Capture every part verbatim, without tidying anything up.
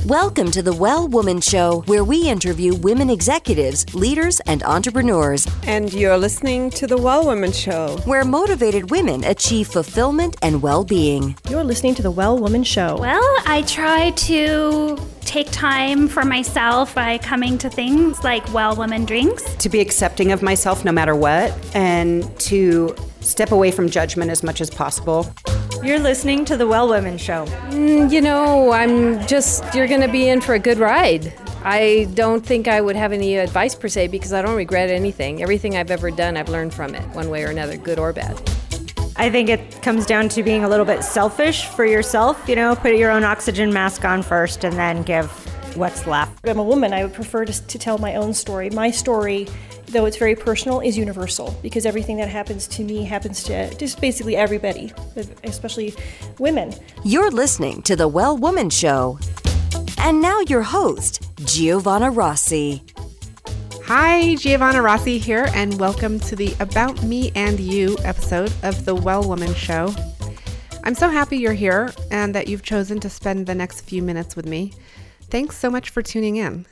Welcome to the Well Woman Show, where we interview women executives, leaders, and entrepreneurs. And you're listening to the Well Woman Show, where motivated women achieve fulfillment and well-being. You're listening to the Well Woman Show. Well, I try to take time for myself by coming to things like Well Woman Drinks. To be accepting of myself no matter what, and to step away from judgment as much as possible. You're listening to the Well Women Show. Mm, you know, I'm just, you're going to be in for a good ride. I don't think I would have any advice per se because I don't regret anything. Everything I've ever done, I've learned from it, one way or another, good or bad. I think it comes down to being a little bit selfish for yourself. You know, put your own oxygen mask on first and then give what's left. I'm a woman. I would prefer to, to tell my own story. My story, though it's very personal, is universal because everything that happens to me happens to just basically everybody, especially women. You're listening to the Well Woman Show. And now your host, Giovanna Rossi. Hi, Giovanna Rossi here, and welcome to the About Me and You episode of the Well Woman Show. I'm so happy you're here and that you've chosen to spend the next few minutes with me. Thanks so much for tuning in.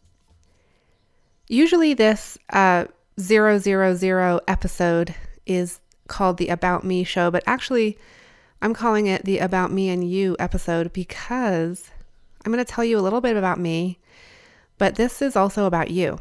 Usually this uh, zero zero zero episode is called the About Me Show, but actually I'm calling it the About Me and You episode because I'm going to tell you a little bit about me, but this is also about you.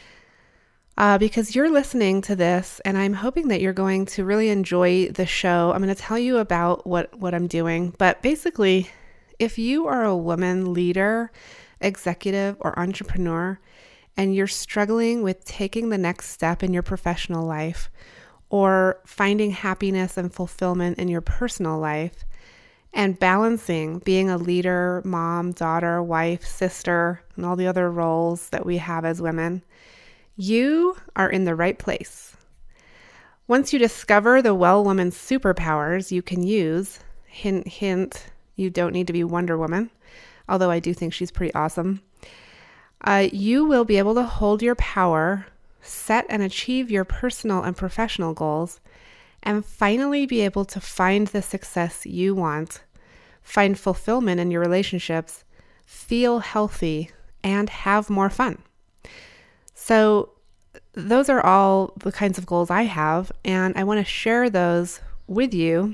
Uh, because you're listening to this and I'm hoping that you're going to really enjoy the show. I'm going to tell you about what, what I'm doing, but basically, if you are a woman leader, executive, or entrepreneur, and you're struggling with taking the next step in your professional life or finding happiness and fulfillment in your personal life and balancing being a leader, mom, daughter, wife, sister, and all the other roles that we have as women, you are in the right place. Once you discover the Well Woman superpowers you can use, hint, hint, you don't need to be Wonder Woman, although I do think she's pretty awesome. Uh, you will be able to hold your power, set and achieve your personal and professional goals, and finally be able to find the success you want, find fulfillment in your relationships, feel healthy, and have more fun. So those are all the kinds of goals I have, and I want to share those with you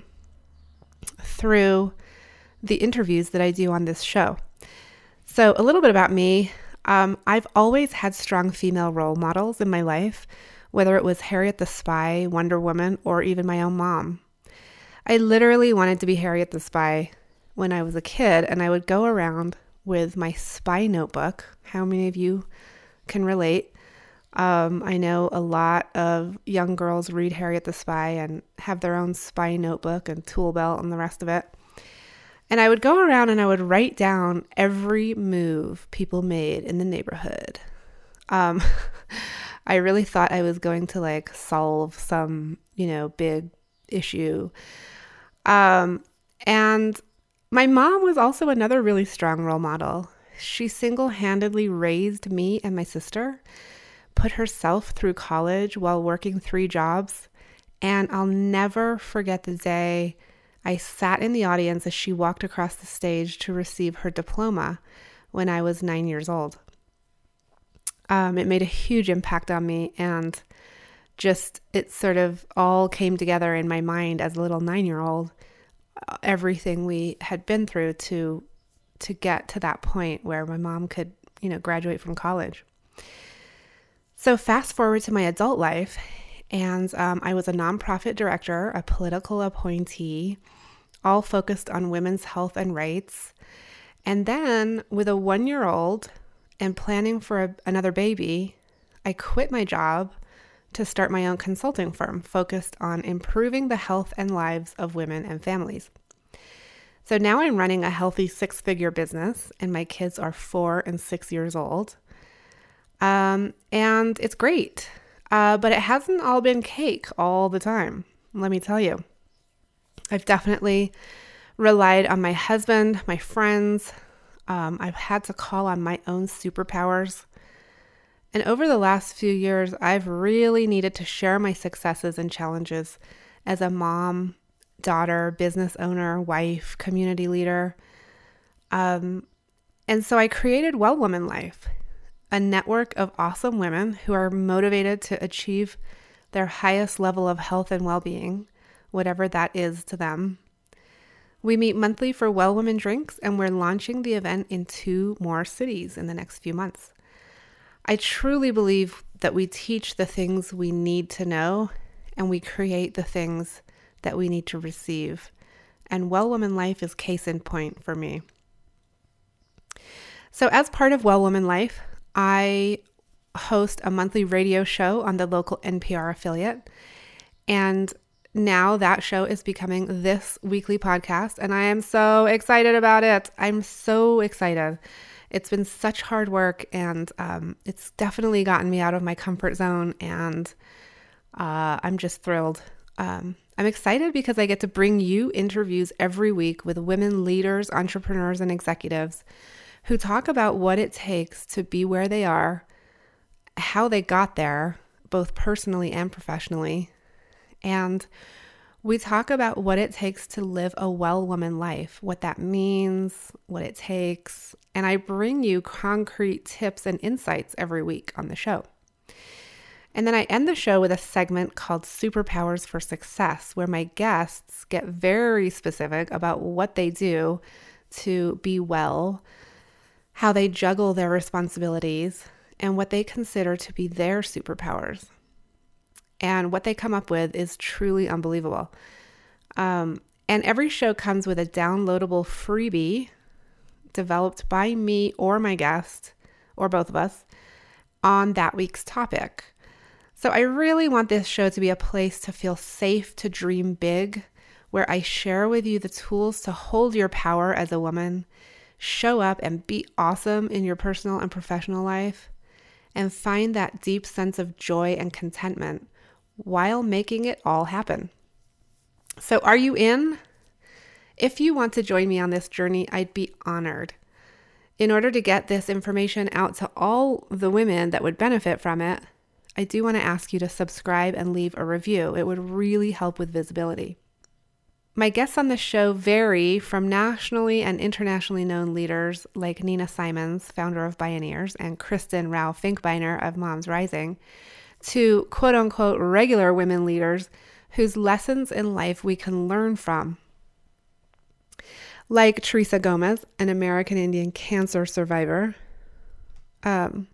through the interviews that I do on this show. So a little bit about me. Um, I've always had strong female role models in my life, whether it was Harriet the Spy, Wonder Woman, or even my own mom. I literally wanted to be Harriet the Spy when I was a kid, and I would go around with my spy notebook. How many of you can relate? Um, I know a lot of young girls read Harriet the Spy and have their own spy notebook and tool belt and the rest of it. And I would go around and I would write down every move people made in the neighborhood. Um, I really thought I was going to like solve some, you know, big issue. Um, and my mom was also another really strong role model. She single-handedly raised me and my sister, put herself through college while working three jobs. And I'll never forget the day I sat in the audience as she walked across the stage to receive her diploma when I was nine years old. Um, it made a huge impact on me, and just it sort of all came together in my mind as a little nine-year-old, uh, everything we had been through to to get to that point where my mom could, you know, graduate from college. So fast forward to my adult life, and um, I was a nonprofit director, a political appointee, all focused on women's health and rights. And then with a one-year-old and planning for a, another baby, I quit my job to start my own consulting firm focused on improving the health and lives of women and families. So now I'm running a healthy six-figure business, and my kids are four and six years old. Um, and it's great. Uh, but it hasn't all been cake all the time, let me tell you. I've definitely relied on my husband, my friends. Um, I've had to call on my own superpowers. And over the last few years, I've really needed to share my successes and challenges as a mom, daughter, business owner, wife, community leader. Um, And so I created Well Woman Life, a network of awesome women who are motivated to achieve their highest level of health and well-being, whatever that is to them. We meet monthly for Well Women Drinks, and we're launching the event in two more cities in the next few months. I truly believe that we teach the things we need to know, and we create the things that we need to receive. And Well Woman Life is case in point for me. So as part of Well Woman Life, I host a monthly radio show on the local N P R affiliate. And now that show is becoming this weekly podcast, and I am so excited about it. I'm so excited. It's been such hard work, and um, it's definitely gotten me out of my comfort zone, and uh, I'm just thrilled. Um, I'm excited because I get to bring you interviews every week with women leaders, entrepreneurs, and executives who talk about what it takes to be where they are, how they got there, both personally and professionally. And we talk about what it takes to live a well woman life, what that means, what it takes. And I bring you concrete tips and insights every week on the show. And then I end the show with a segment called Superpowers for Success, where my guests get very specific about what they do to be well, how they juggle their responsibilities, and what they consider to be their superpowers. And what they come up with is truly unbelievable. Um, and every show comes with a downloadable freebie developed by me or my guest, or both of us, on that week's topic. So I really want this show to be a place to feel safe to dream big, where I share with you the tools to hold your power as a woman, show up and be awesome in your personal and professional life, and find that deep sense of joy and contentment while making it all happen. So are you in? If you want to join me on this journey, I'd be honored. In order to get this information out to all the women that would benefit from it, I do want to ask you to subscribe and leave a review. It would really help with visibility. My guests on the show vary from nationally and internationally known leaders like Nina Simons, founder of Bioneers, and Kristen Rao Finkbeiner of Moms Rising, to quote-unquote regular women leaders whose lessons in life we can learn from, like Teresa Gomez, an American Indian cancer survivor. Um,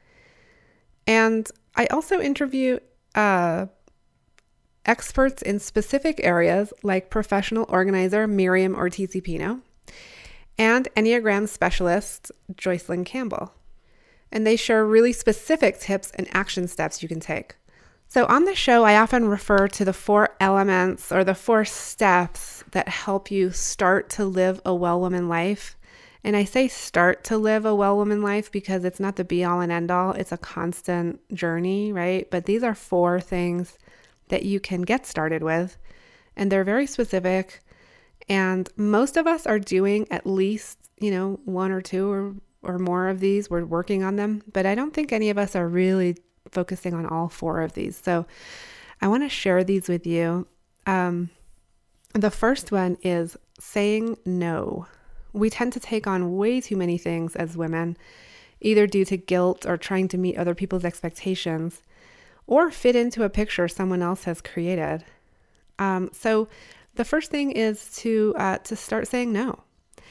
and I also interview uh, experts in specific areas like professional organizer Miriam Ortiz-Pino and Enneagram specialist Joycelyn Campbell. And they share really specific tips and action steps you can take. So on the show, I often refer to the four elements or the four steps that help you start to live a well woman life. And I say start to live a well woman life because it's not the be all and end all. It's a constant journey, right? But these are four things that you can get started with. And they're very specific. And most of us are doing at least, you know, one or two or or more of these. We're working on them, but I don't think any of us are really focusing on all four of these. So I want to share these with you. Um, the first one is saying no. We tend to take on way too many things as women, either due to guilt or trying to meet other people's expectations or fit into a picture someone else has created. Um, so the first thing is to uh, to start saying no.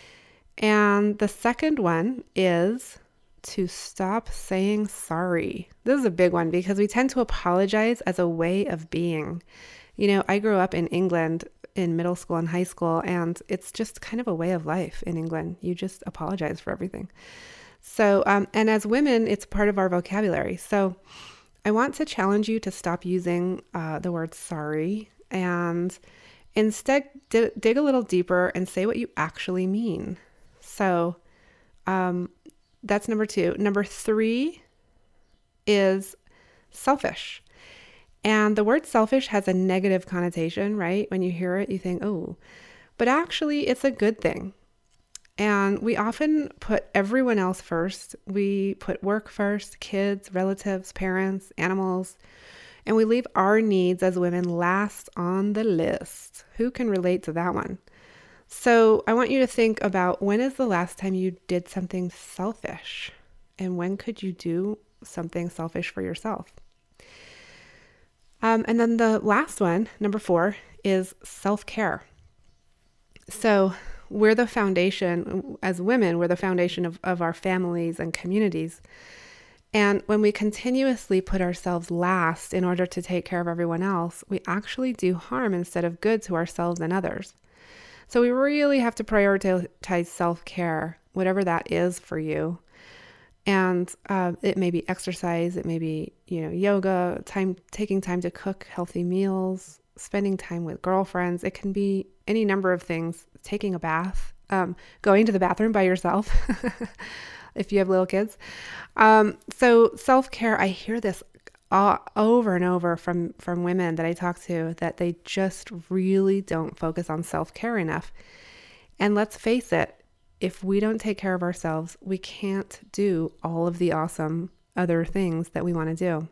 And the second one is to stop saying sorry. This is a big one because we tend to apologize as a way of being. You know, I grew up in England in middle school and high school, and it's just kind of a way of life in England. You just apologize for everything. So, um, and as women, it's part of our vocabulary. So I want to challenge you to stop using uh, the word sorry and instead d- dig a little deeper and say what you actually mean. So um, that's number two. Number three is selfish. And the word selfish has a negative connotation, right? When you hear it, you think, oh, but actually it's a good thing. And we often put everyone else first. We put work first, kids, relatives, parents, animals, and we leave our needs as women last on the list. Who can relate to that one? So I want you to think about, when is the last time you did something selfish? And when could you do something selfish for yourself? Um, and then the last one, number four, is self-care. So we're the foundation, as women, we're the foundation of, of our families and communities. And when we continuously put ourselves last in order to take care of everyone else, we actually do harm instead of good to ourselves and others. So we really have to prioritize self-care, whatever that is for you. And uh, it may be exercise, it may be, you know, yoga, time, taking time to cook healthy meals, spending time with girlfriends. It can be any number of things, taking a bath, um, going to the bathroom by yourself, if you have little kids. Um, so self-care, I hear this uh, over and over from, from women that I talk to, that they just really don't focus on self-care enough. And let's face it, if we don't take care of ourselves, we can't do all of the awesome other things that we want to do.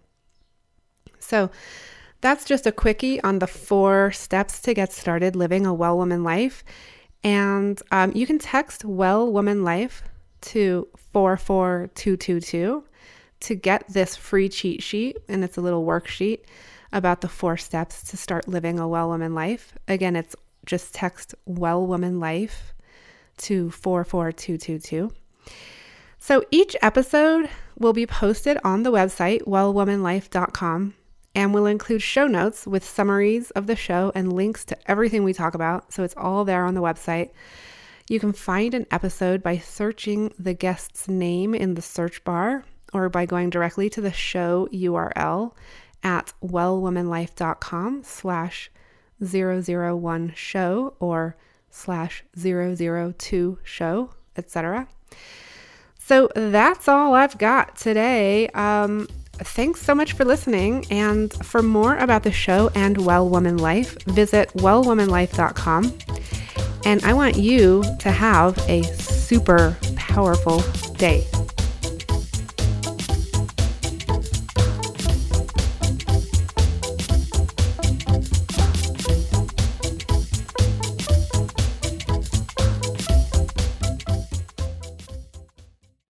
So that's just a quickie on the four steps to get started living a Well Woman Life. And um, you can text Well Woman Life to four four two two two to get this free cheat sheet. And it's a little worksheet about the four steps to start living a Well Woman Life. Again, it's just text Well Woman Life to four four two two two. So each episode will be posted on the website, well woman life dot com, and will include show notes with summaries of the show and links to everything we talk about. So it's all there on the website. You can find an episode by searching the guest's name in the search bar, or by going directly to the show U R L at well woman life dot com slash zero zero one show or slash zero zero two show, et cetera. So that's all I've got today. Um, thanks so much for listening. And for more about the show and Well Woman Life, visit well woman life dot com. And I want you to have a super powerful day.